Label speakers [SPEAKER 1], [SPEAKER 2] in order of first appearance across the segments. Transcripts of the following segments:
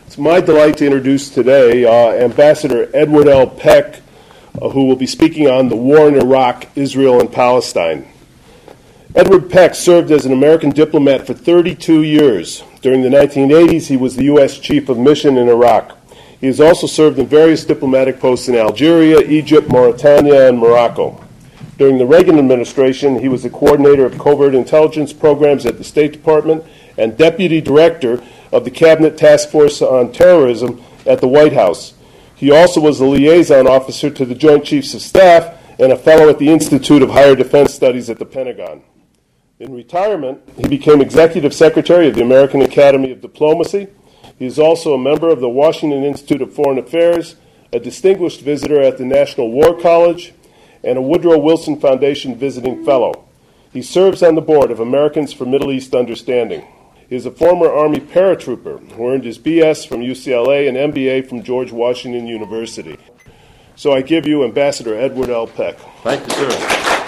[SPEAKER 1] It's my delight to introduce today Ambassador Edward L. Peck, who will be speaking on the war in Iraq, Israel, and Palestine. Edward Peck served as an American diplomat for 32 years. During the 1980s, he was the U.S. Chief of Mission in Iraq. He has also served in various diplomatic posts in Algeria, Egypt, Mauritania, and Morocco. During the Reagan administration, he was the coordinator of covert intelligence programs at the State Department and deputy director of the Cabinet Task Force on Terrorism at the White House. He also was the liaison officer to the Joint Chiefs of Staff and a fellow at the Institute of Higher Defense Studies at the Pentagon. In retirement, he became executive secretary of the American Academy of Diplomacy. He is also a member of the Washington Institute of Foreign Affairs, a distinguished visitor at the National War College, and a Woodrow Wilson Foundation visiting fellow. He serves on the board of Americans for Middle East Understanding. He is a former Army paratrooper who earned his BS from UCLA and MBA from George Washington University. So I give you Ambassador Edward L. Peck.
[SPEAKER 2] Thank you, sir.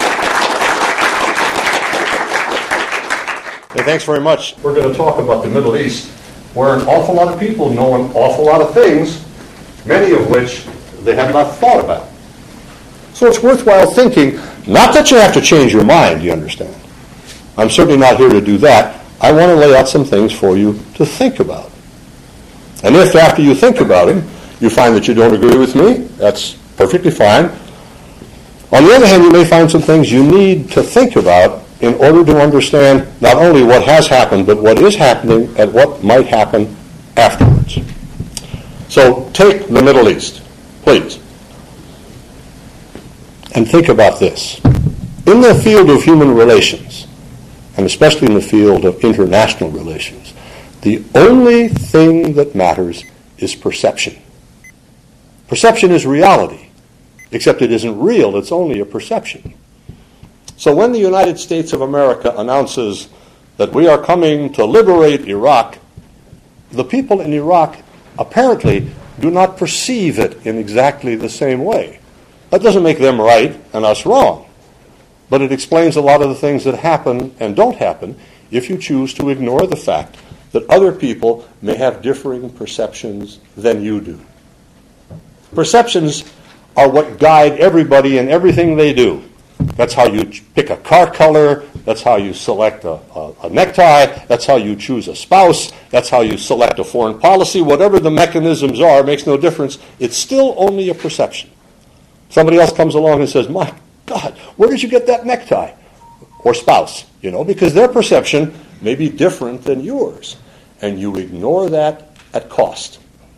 [SPEAKER 2] Hey, thanks very much. We're going to talk about the Middle East, where an awful lot of people know an awful lot of things, many of which they have not thought about. So it's worthwhile thinking, not that you have to change your mind, you understand. I'm certainly not here to do that. I want to lay out some things for you to think about. And if after you think about them, you find that you don't agree with me, that's perfectly fine. On the other hand, you may find some things you need to think about in order to understand not only what has happened, but what is happening and what might happen afterwards. So take the Middle East, please. And think about this. In the field of human relations, and especially in the field of international relations, the only thing that matters is perception. Perception is reality, except it isn't real, it's only a perception. So when the United States of America announces that we are coming to liberate Iraq, the people in Iraq apparently do not perceive it in exactly the same way. That doesn't make them right and us wrong. But it explains a lot of the things that happen and don't happen if you choose to ignore the fact that other people may have differing perceptions than you do. Perceptions are what guide everybody in everything they do. That's how you pick a car color, that's how you select a necktie, that's how you choose a spouse, that's how you select a foreign policy. Whatever the mechanisms are, it makes no difference. It's still only a perception. Somebody else comes along and says, my God, where did you get that necktie? Or spouse, because their perception may be different than yours. And you ignore that at cost.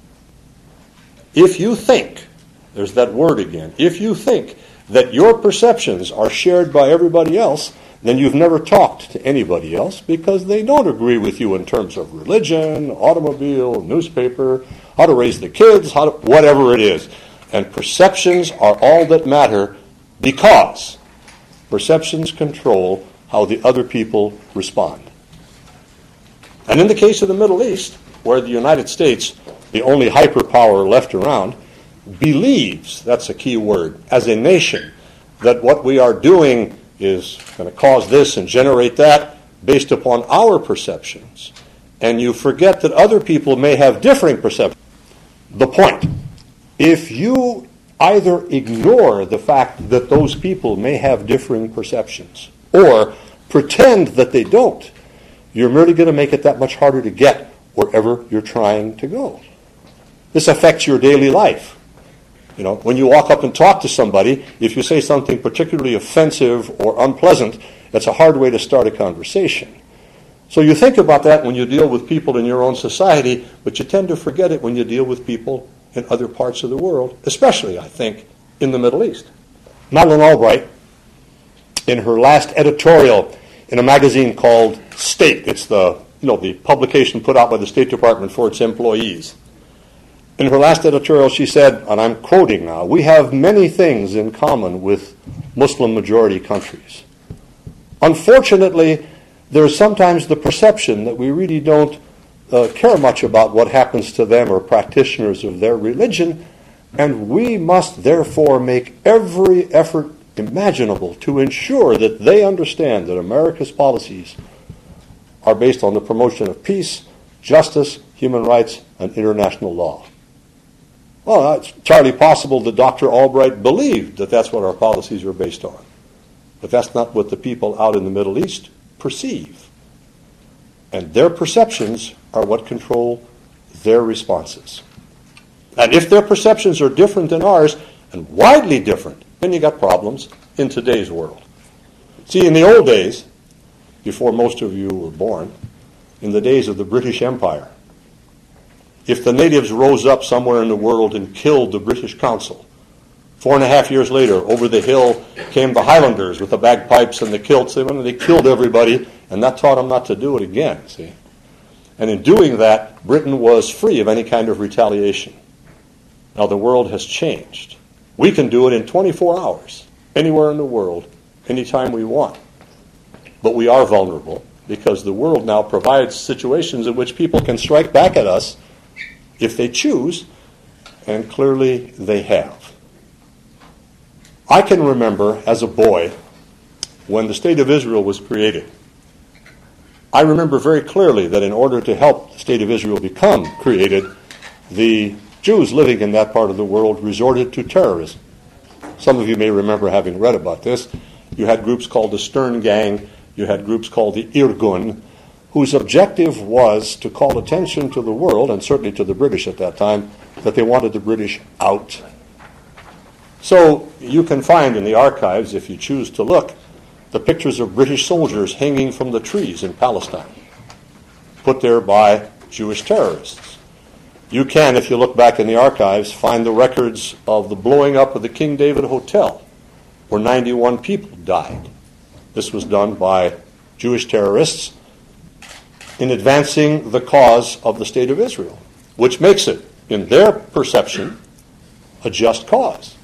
[SPEAKER 2] If you think, there's that word again, if you think that your perceptions are shared by everybody else, then you've never talked to anybody else because they don't agree with you in terms of religion, automobile, newspaper, how to raise the kids, whatever it is. And perceptions are all that matter because perceptions control how the other people respond. And in the case of the Middle East, where the United States, the only hyperpower left around, believes, that's a key word, as a nation, that what we are doing is going to cause this and generate that based upon our perceptions. And you forget that other people may have differing perceptions. The point, if you either ignore the fact that those people may have differing perceptions or pretend that they don't, you're merely going to make it that much harder to get wherever you're trying to go. This affects your daily life. When you walk up and talk to somebody, if you say something particularly offensive or unpleasant, that's a hard way to start a conversation. So you think about that when you deal with people in your own society, but you tend to forget it when you deal with people in other parts of the world, especially, I think, in the Middle East. Madeleine Albright, in her last editorial in a magazine called State, it's the publication put out by the State Department for its employees. In her last editorial, she said, and I'm quoting now, "We have many things in common with Muslim-majority countries. Unfortunately, there's sometimes the perception that we really don't care much about what happens to them or practitioners of their religion, and we must therefore make every effort imaginable to ensure that they understand that America's policies are based on the promotion of peace, justice, human rights, and international law. Well, it's entirely possible that Dr. Albright believed that that's what our policies were based on. But that's not what the people out in the Middle East perceive. And their perceptions are what control their responses. And if their perceptions are different than ours, and widely different, then you got problems in today's world. See, in the old days, before most of you were born, in the days of the British Empire, if the natives rose up somewhere in the world and killed the British consul, 4.5 years later, over the hill came the Highlanders with the bagpipes and the kilts. They killed everybody, and that taught them not to do it again, see? And in doing that, Britain was free of any kind of retaliation. Now the world has changed. We can do it in 24 hours, anywhere in the world, anytime we want. But we are vulnerable because the world now provides situations in which people can strike back at us if they choose, and clearly they have. I can remember as a boy when the State of Israel was created. I remember very clearly that in order to help the State of Israel become created, the Jews living in that part of the world resorted to terrorism. Some of you may remember having read about this. You had groups called the Stern Gang. You had groups called the Irgun, whose objective was to call attention to the world, and certainly to the British at that time, that they wanted the British out. So you can find in the archives, if you choose to look, the pictures of British soldiers hanging from the trees in Palestine, put there by Jewish terrorists. You can, if you look back in the archives, find the records of the blowing up of the King David Hotel, where 91 people died. This was done by Jewish terrorists in advancing the cause of the State of Israel, which makes it, in their perception, a just cause.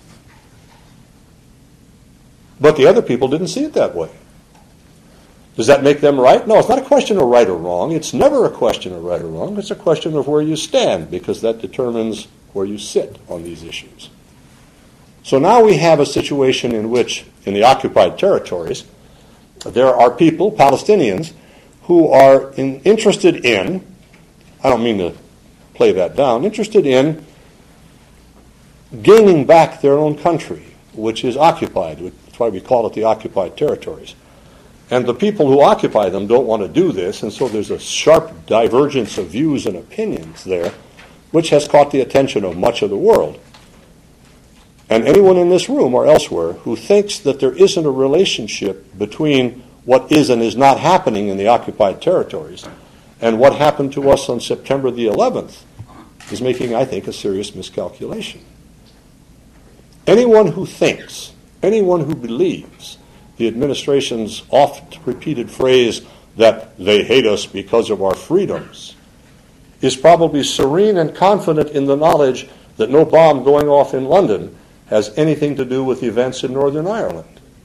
[SPEAKER 2] But the other people didn't see it that way. Does that make them right? No, it's not a question of right or wrong. It's never a question of right or wrong. It's a question of where you stand, because that determines where you sit on these issues. So now we have a situation in which, in the occupied territories, there are people, Palestinians, who are interested in, I don't mean to play that down, interested in gaining back their own country, which is occupied. That's why we call it the occupied territories. And the people who occupy them don't want to do this, and so there's a sharp divergence of views and opinions there, which has caught the attention of much of the world. And anyone in this room or elsewhere who thinks that there isn't a relationship between what is and is not happening in the occupied territories and what happened to us on September the 11th is making, I think, a serious miscalculation. Anyone who thinks, anyone who believes the administration's oft-repeated phrase that they hate us because of our freedoms is probably serene and confident in the knowledge that no bomb going off in London has anything to do with the events in Northern Ireland.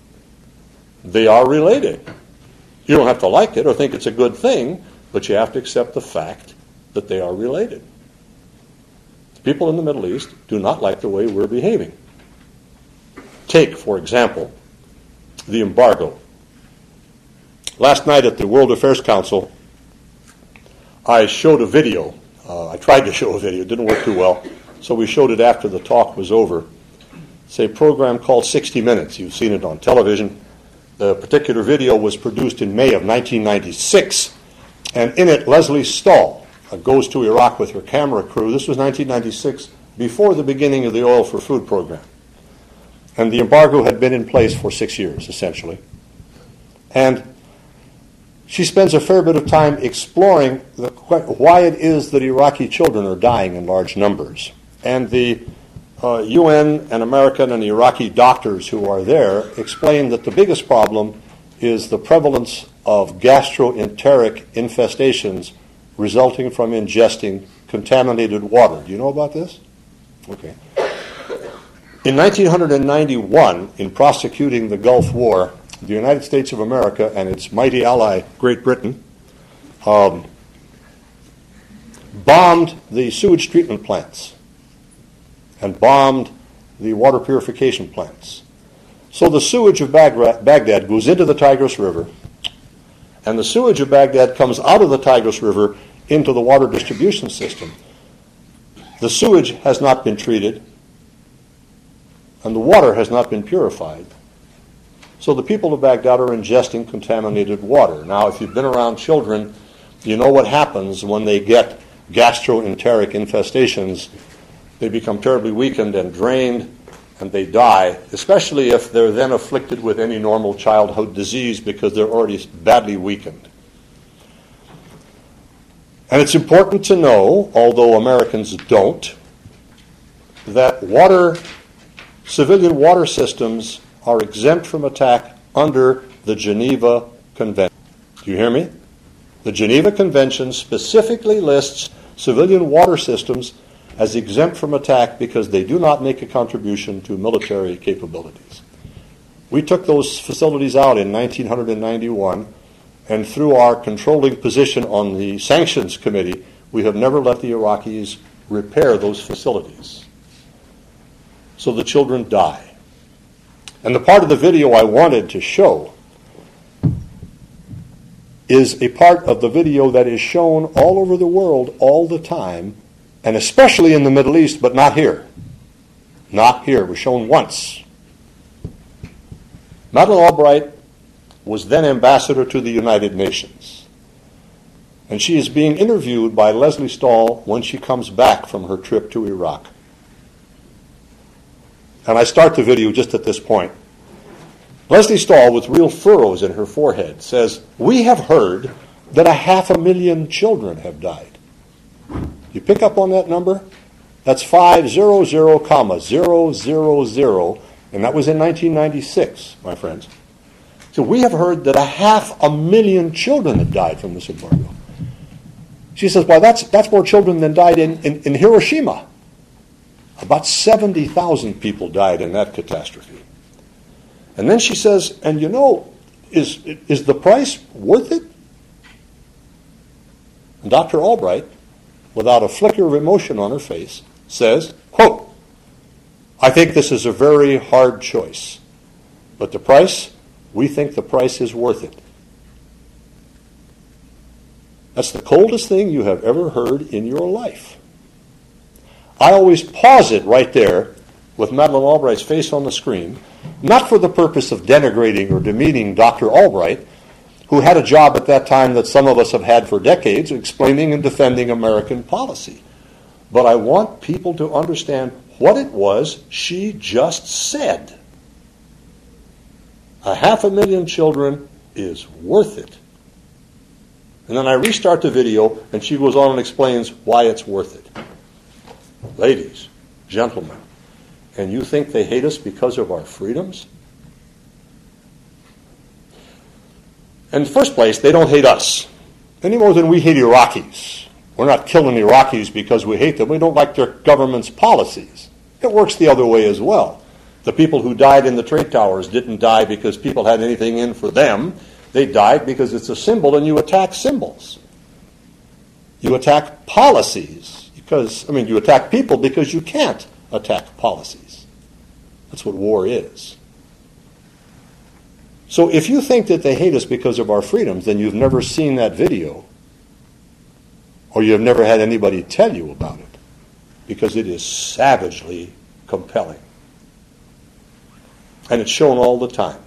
[SPEAKER 2] They are related. You don't have to like it or think it's a good thing, but you have to accept the fact that they are related. People in the Middle East do not like the way we're behaving. Take, for example, the embargo. Last night at the World Affairs Council, I showed a video. I tried to show a video. It didn't work too well, so we showed it after the talk was over. It's a program called 60 Minutes. You've seen it on television. The particular video was produced in May of 1996, and in it, Leslie Stahl goes to Iraq with her camera crew. This was 1996, before the beginning of the Oil for Food program. And the embargo had been in place for 6 years, essentially. And she spends a fair bit of time exploring why it is that Iraqi children are dying in large numbers. And the UN and American and Iraqi doctors who are there explain that the biggest problem is the prevalence of gastroenteric infestations resulting from ingesting contaminated water. Do you know about this? Okay. In 1991, in prosecuting the Gulf War, the United States of America and its mighty ally, Great Britain, bombed the sewage treatment plants and bombed the water purification plants. So the sewage of Baghdad goes into the Tigris River, and the sewage of Baghdad comes out of the Tigris River into the water distribution system. The sewage has not been treated, and the water has not been purified. So the people of Baghdad are ingesting contaminated water. Now, if you've been around children, you know what happens when they get gastroenteric infestations. They become terribly weakened and drained, and they die, especially if they're then afflicted with any normal childhood disease because they're already badly weakened. And it's important to know, although Americans don't, that civilian water systems are exempt from attack under the Geneva Convention. Do you hear me? The Geneva Convention specifically lists civilian water systems as exempt from attack because they do not make a contribution to military capabilities. We took those facilities out in 1991, and through our controlling position on the Sanctions Committee, we have never let the Iraqis repair those facilities. So the children die. And the part of the video I wanted to show is a part of the video that is shown all over the world all the time, and especially in the Middle East, but not here. Not here. It was shown once. Madeleine Albright was then ambassador to the United Nations. And she is being interviewed by Leslie Stahl when she comes back from her trip to Iraq. And I start the video just at this point. Leslie Stahl, with real furrows in her forehead, says, "We have heard that 500,000 children have died." You pick up on that number? That's 500,000, and that was in 1996, my friends. So we have heard that 500,000 children have died from this embargo. She says, well, that's more children than died in Hiroshima. About 70,000 people died in that catastrophe. And then she says, and you know, is the price worth it? And Dr. Albright, without a flicker of emotion on her face, says, quote, "I think this is a very hard choice, but we think the price is worth it." That's the coldest thing you have ever heard in your life. I always pause it right there with Madeleine Albright's face on the screen, not for the purpose of denigrating or demeaning Dr. Albright, who had a job at that time that some of us have had for decades, explaining and defending American policy. But I want people to understand what it was she just said. 500,000 children is worth it. And then I restart the video, and she goes on and explains why it's worth it. Ladies, gentlemen, and you think they hate us because of our freedoms? In the first place, they don't hate us any more than we hate Iraqis. We're not killing Iraqis because we hate them. We don't like their government's policies. It works the other way as well. The people who died in the trade towers didn't die because people had anything in for them. They died because it's a symbol, and you attack symbols. You attack policies you attack people because you can't attack policies. That's what war is. So if you think that they hate us because of our freedoms, then you've never seen that video, or you've never had anybody tell you about it, because it is savagely compelling. And it's shown all the time.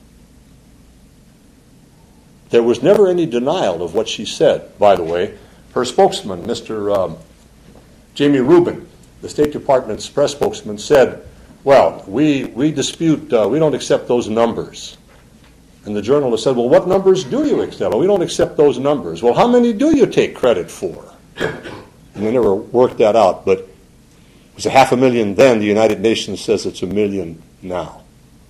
[SPEAKER 2] There was never any denial of what she said, by the way. Her spokesman, Mr. Jamie Rubin, the State Department's press spokesman, said, well, we dispute, we don't accept those numbers. And the journalist said, well, what numbers do you accept? Well, we don't accept those numbers. Well, how many do you take credit for? And they never worked that out, but it was 500,000 then. The United Nations says it's 1 million now.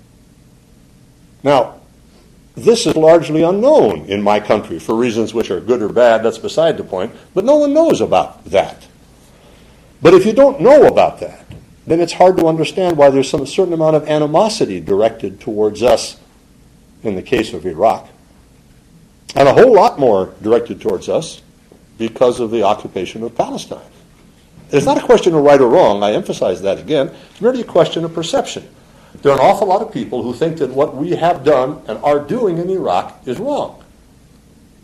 [SPEAKER 2] Now, this is largely unknown in my country for reasons which are good or bad. That's beside the point. But no one knows about that. But if you don't know about that, then it's hard to understand why there's some certain amount of animosity directed towards us in the case of Iraq. And a whole lot more directed towards us because of the occupation of Palestine. It's not a question of right or wrong. I emphasize that again. It's merely a question of perception. There are an awful lot of people who think that what we have done and are doing in Iraq is wrong.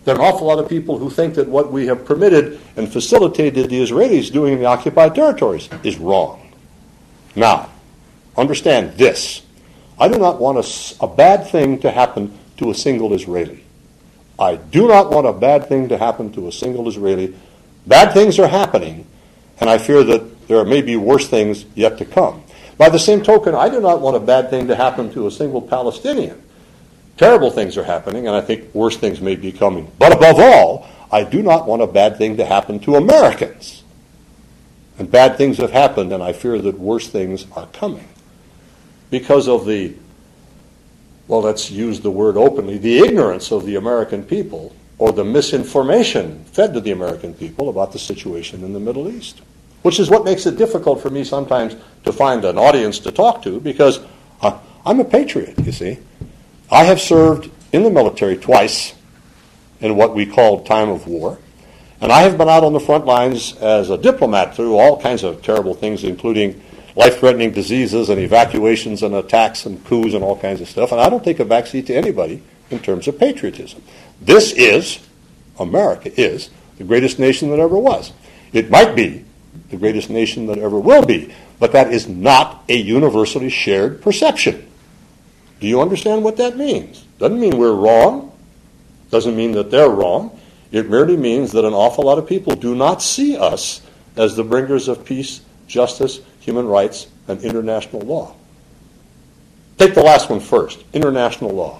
[SPEAKER 2] There are an awful lot of people who think that what we have permitted and facilitated the Israelis doing in the occupied territories is wrong. Now, understand this. I do not want a bad thing to happen to a single Israeli. I do not want a bad thing to happen to a single Israeli. Bad things are happening, and I fear that there may be worse things yet to come. By the same token, I do not want a bad thing to happen to a single Palestinian. Terrible things are happening, and I think worse things may be coming. But above all, I do not want a bad thing to happen to Americans. And bad things have happened, and I fear that worse things are coming. Because of the, well, let's use the word openly, the ignorance of the American people, or the misinformation fed to the American people about the situation in the Middle East. Which is what makes it difficult for me sometimes to find an audience to talk to, because I'm a patriot, you see. I have served in the military twice in what we called time of war, and I have been out on the front lines as a diplomat through all kinds of terrible things, including life-threatening diseases and evacuations and attacks and coups and all kinds of stuff, and I don't take a backseat to anybody in terms of patriotism. This is, America is, the greatest nation that ever was. It might be the greatest nation that ever will be, but that is not a universally shared perception. Do you understand what that means? Doesn't mean we're wrong. Doesn't mean that they're wrong. It merely means that an awful lot of people do not see us as the bringers of peace, justice, human rights, and international law. Take the last one first, international law.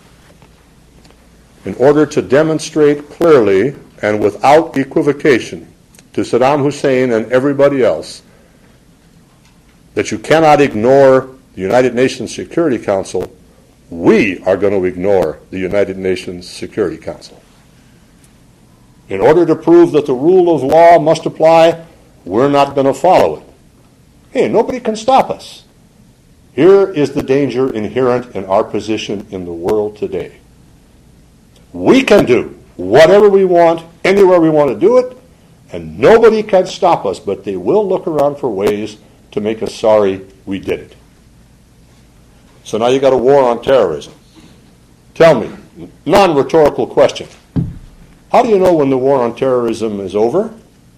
[SPEAKER 2] In order to demonstrate clearly and without equivocation to Saddam Hussein and everybody else that you cannot ignore the United Nations Security Council, we are going to ignore the United Nations Security Council. In order to prove that the rule of law must apply, we're not going to follow it. Hey, nobody can stop us. Here is the danger inherent in our position in the world today. We can do whatever we want, anywhere we want to do it, and nobody can stop us, but they will look around for ways to make us sorry we did it. So now you got a war on terrorism. Tell me, non-rhetorical question. How do you know when the war on terrorism is over?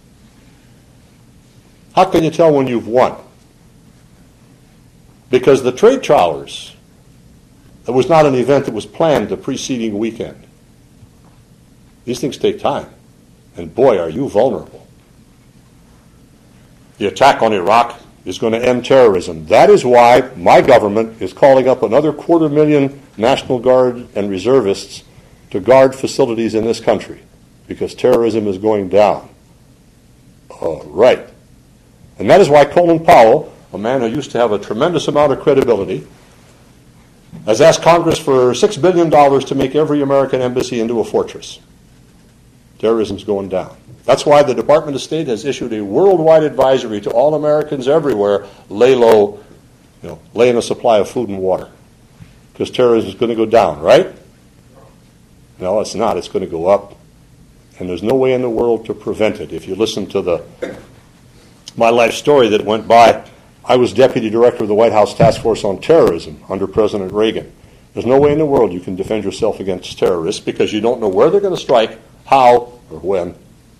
[SPEAKER 2] How can you tell when you've won? Because the trade trawlers, it was not an event that was planned the preceding weekend. These things take time. And boy, are you vulnerable. The attack on Iraq is going to end terrorism. That is why my government is calling up another 250,000 National Guard and reservists to guard facilities in this country, because terrorism is going down. All right. And that is why Colin Powell, a man who used to have a tremendous amount of credibility, has asked Congress for $6 billion to make every American embassy into a fortress. Terrorism's going down. That's why the Department of State has issued a worldwide advisory to all Americans everywhere, lay low, lay in a supply of food and water. Because terrorism is going to go down, right? No, it's not. It's going to go up. And there's no way in the world to prevent it. If you listen to my life story that went by, I was Deputy Director of the White House Task Force on Terrorism under President Reagan. There's no way in the world you can defend yourself against terrorists because you don't know where they're going to strike, how, or when.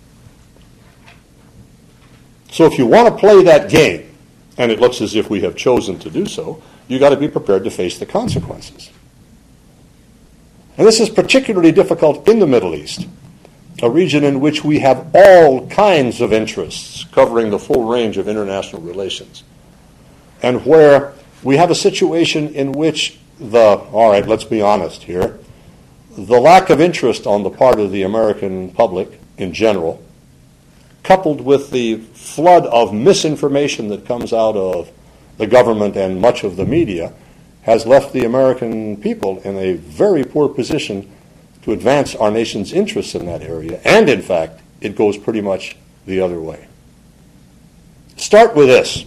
[SPEAKER 2] So if you want to play that game, and it looks as if we have chosen to do so, you've got to be prepared to face the consequences. And this is particularly difficult in the Middle East, a region in which we have all kinds of interests covering the full range of international relations, and where we have a situation in which all right, let's be honest here, the lack of interest on the part of the American public in general, coupled with the flood of misinformation that comes out of the government and much of the media, has left the American people in a very poor position to advance our nation's interests in that area. And, in fact, it goes pretty much the other way. Start with this.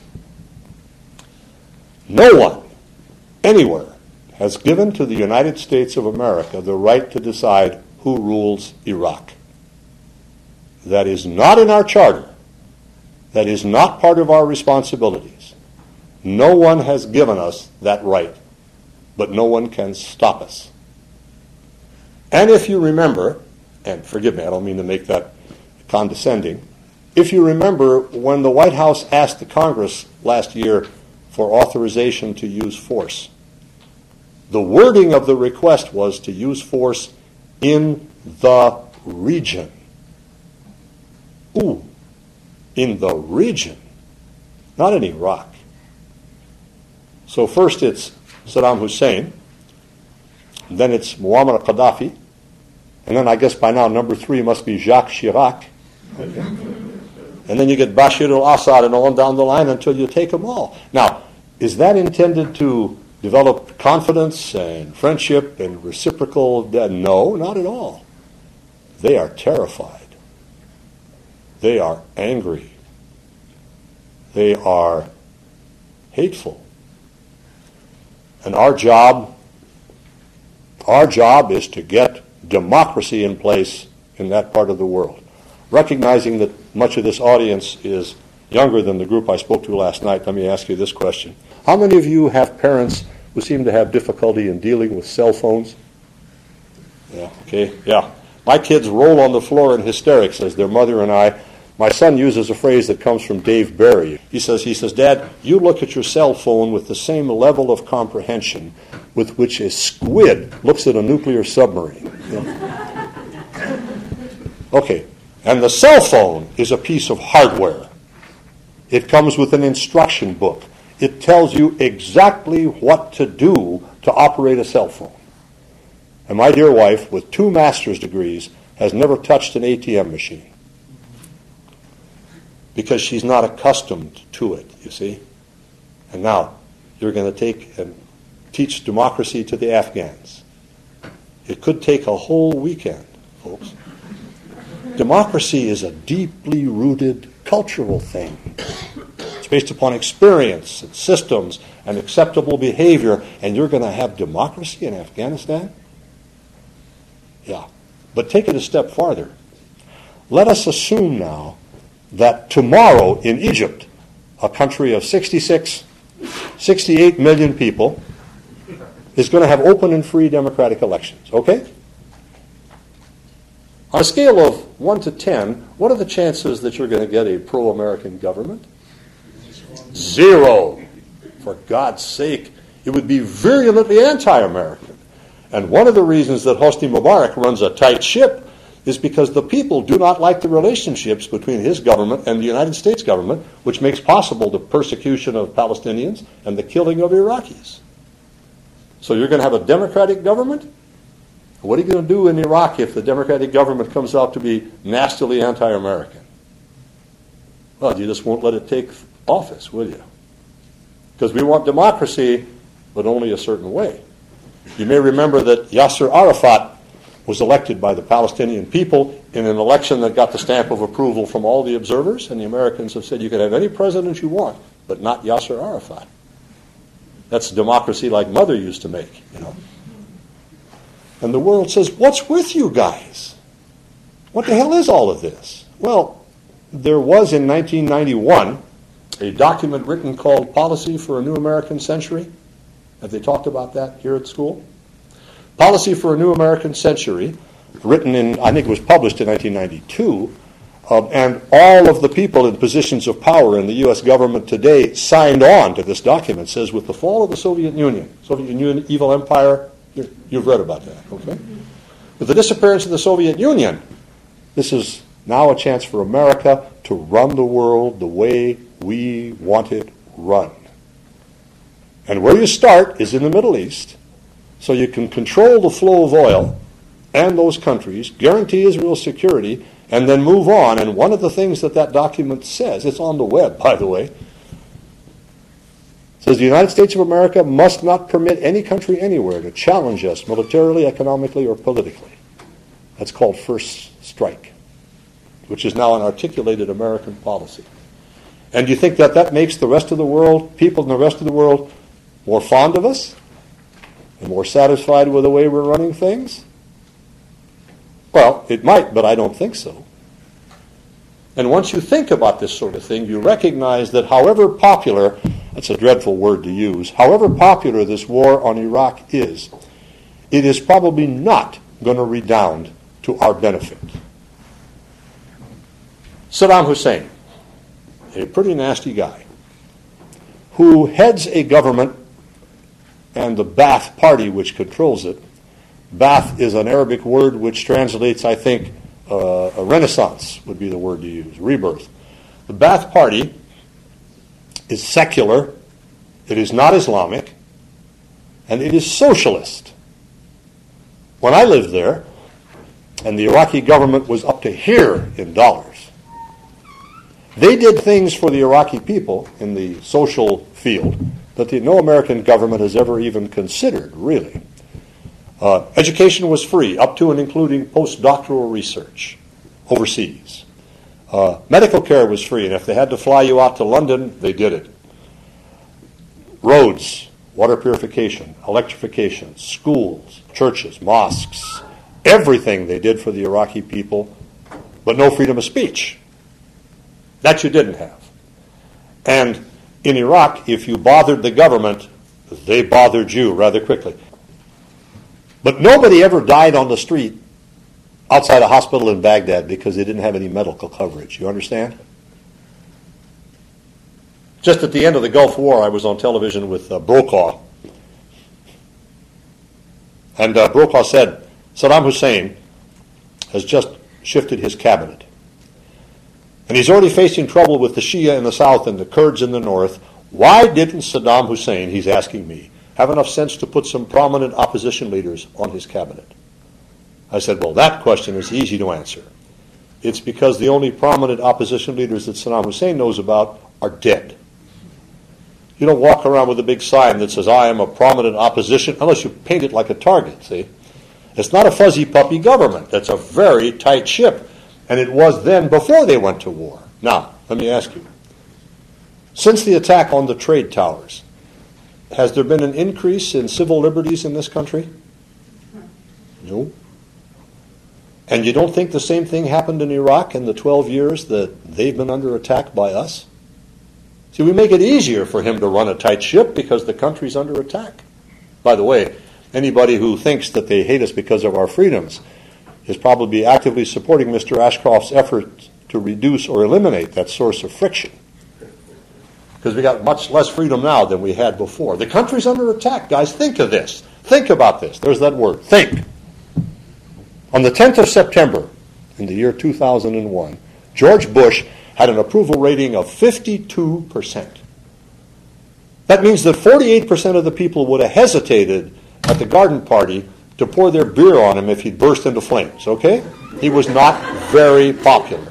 [SPEAKER 2] No one, anywhere, has given to the United States of America the right to decide who rules Iraq. That is not in our charter. That is not part of our responsibilities. No one has given us that right, but no one can stop us. And if you remember, and forgive me, I don't mean to make that condescending, if you remember when the White House asked the Congress last year for authorization to use force, the wording of the request was to use force in the region. Ooh, in the region, not in Iraq. So first it's Saddam Hussein, then it's Muammar Gaddafi, and then I guess by now number 3 must be Jacques Chirac. Okay. And then you get Bashar al-Assad and on down the line until you take them all. Now, is that intended to develop confidence and friendship and reciprocal? No, not at all. They are terrified. They are angry. They are hateful. And our job is to get democracy in place in that part of the world. Recognizing that much of this audience is younger than the group I spoke to last night, let me ask you this question. How many of you have parents who seem to have difficulty in dealing with cell phones? Yeah, okay, yeah. My kids roll on the floor in hysterics as their mother and my son uses a phrase that comes from Dave Barry. He says, Dad, you look at your cell phone with the same level of comprehension with which a squid looks at a nuclear submarine. Yeah. Okay, and the cell phone is a piece of hardware. It comes with an instruction book. It tells you exactly what to do to operate a cell phone. And my dear wife, with 2 master's degrees, has never touched an ATM machine because she's not accustomed to it, you see. And now you're going to take and teach democracy to the Afghans. It could take a whole weekend, folks. Democracy is a deeply rooted cultural thing. It's based upon experience and systems and acceptable behavior, and you're going to have democracy in Afghanistan? Yeah. But take it a step farther. Let us assume now that tomorrow in Egypt, a country of 68 million people, is going to have open and free democratic elections, okay? On a scale of 1 to 10, what are the chances that you're going to get a pro-American government? 0. For God's sake, it would be virulently anti-American. And one of the reasons that Hosni Mubarak runs a tight ship is because the people do not like the relationships between his government and the United States government, which makes possible the persecution of Palestinians and the killing of Iraqis. So you're going to have a democratic government? What are you going to do in Iraq if the democratic government comes out to be nastily anti-American? Well, you just won't let it take office, will you? Because we want democracy, but only a certain way. You may remember that Yasser Arafat was elected by the Palestinian people in an election that got the stamp of approval from all the observers, and the Americans have said you can have any president you want, but not Yasser Arafat. That's democracy like Mother used to make, you know. And the world says, what's with you guys? What the hell is all of this? Well, there was in 1991 a document written called Policy for a New American Century. Have they talked about that here at school? Policy for a New American Century, written in, I think it was published in 1992, and all of the people in positions of power in the U.S. government today signed on to this document. It says, with the fall of the Soviet Union, evil empire, you've read about that, okay? With the disappearance of the Soviet Union, this is now a chance for America to run the world the way we want it run. And where you start is in the Middle East, so you can control the flow of oil and those countries, guarantee Israel's security, and then move on. And one of the things that document says, it's on the web, by the way, says the United States of America must not permit any country anywhere to challenge us militarily, economically, or politically. That's called First Strike, which is now an articulated American policy. And do you think that makes the rest of the world, people in the rest of the world, more fond of us and more satisfied with the way we're running things? Well, it might, but I don't think so. And once you think about this sort of thing, you recognize that however popular, that's a dreadful word to use, however popular this war on Iraq is, it is probably not going to redound to our benefit. Saddam Hussein, a pretty nasty guy, who heads a government and the Ba'ath Party which controls it. Ba'ath is an Arabic word which translates, I think, a renaissance would be the word to use, rebirth. The Ba'ath Party is secular, it is not Islamic, and it is socialist. When I lived there, and the Iraqi government was up to here in dollars, they did things for the Iraqi people in the social field that no American government has ever even considered, really. Education was free, up to and including postdoctoral research overseas. Medical care was free, and if they had to fly you out to London, they did it. Roads, water purification, electrification, schools, churches, mosques, everything they did for the Iraqi people, but no freedom of speech. That you didn't have. And in Iraq, if you bothered the government, they bothered you rather quickly. But nobody ever died on the street outside a hospital in Baghdad because they didn't have any medical coverage. You understand? Just at the end of the Gulf War, I was on television with Brokaw. And Brokaw said, Saddam Hussein has just shifted his cabinet. And he's already facing trouble with the Shia in the south and the Kurds in the north. Why didn't Saddam Hussein, he's asking me, have enough sense to put some prominent opposition leaders on his cabinet? I said, well, that question is easy to answer. It's because the only prominent opposition leaders that Saddam Hussein knows about are dead. You don't walk around with a big sign that says, I am a prominent opposition, unless you paint it like a target, see? It's not a fuzzy puppy government. That's a very tight ship. And it was then before they went to war. Now, let me ask you. Since the attack on the trade towers, has there been an increase in civil liberties in this country? No. And you don't think the same thing happened in Iraq in the 12 years that they've been under attack by us? See, we make it easier for him to run a tight ship because the country's under attack. By the way, anybody who thinks that they hate us because of our freedoms is probably actively supporting Mr. Ashcroft's effort to reduce or eliminate that source of friction. Because we got much less freedom now than we had before. The country's under attack, guys. Think of this. Think about this. There's that word, think. On the 10th of September, in the year 2001, George Bush had an approval rating of 52%. That means that 48% of the people would have hesitated at the garden party to pour their beer on him if he'd burst into flames, okay? He was not very popular.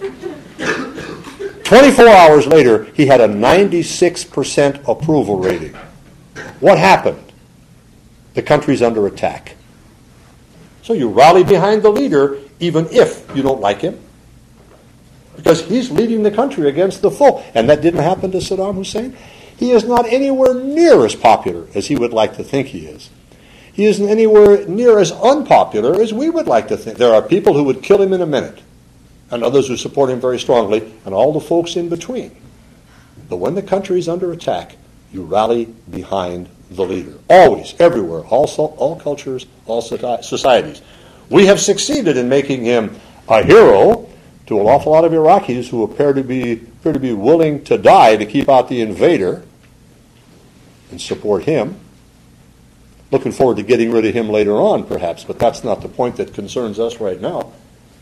[SPEAKER 2] 24 hours later, he had a 96% approval rating. What happened? The country's under attack. So you rally behind the leader even if you don't like him, because he's leading the country against the foe. And that didn't happen to Saddam Hussein. He is not anywhere near as popular as he would like to think he is. He isn't anywhere near as unpopular as we would like to think. There are people who would kill him in a minute, and others who support him very strongly, and all the folks in between. But when the country is under attack, you rally behind the leader. Always, everywhere, all cultures, all societies. We have succeeded in making him a hero to an awful lot of Iraqis who appear to be willing to die to keep out the invader and support him. Looking forward to getting rid of him later on, perhaps, but that's not the point that concerns us right now.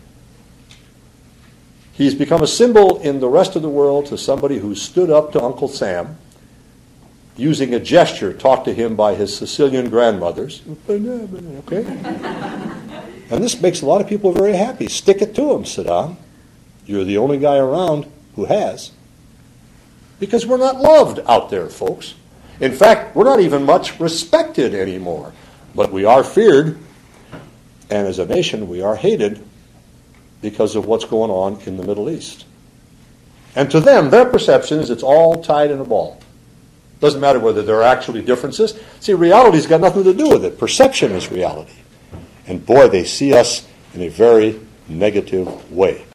[SPEAKER 2] He's become a symbol in the rest of the world to somebody who stood up to Uncle Sam, using a gesture taught to him by his Sicilian grandmothers. Okay? And this makes a lot of people very happy. Stick it to him, Saddam. You're the only guy around who has. Because we're not loved out there, folks. In fact, we're not even much respected anymore. But we are feared, and as a nation, we are hated because of what's going on in the Middle East. And to them, their perception is it's all tied in a ball. Doesn't matter whether there are actually differences. See, reality's got nothing to do with it. Perception is reality. And boy, they see us in a very negative way.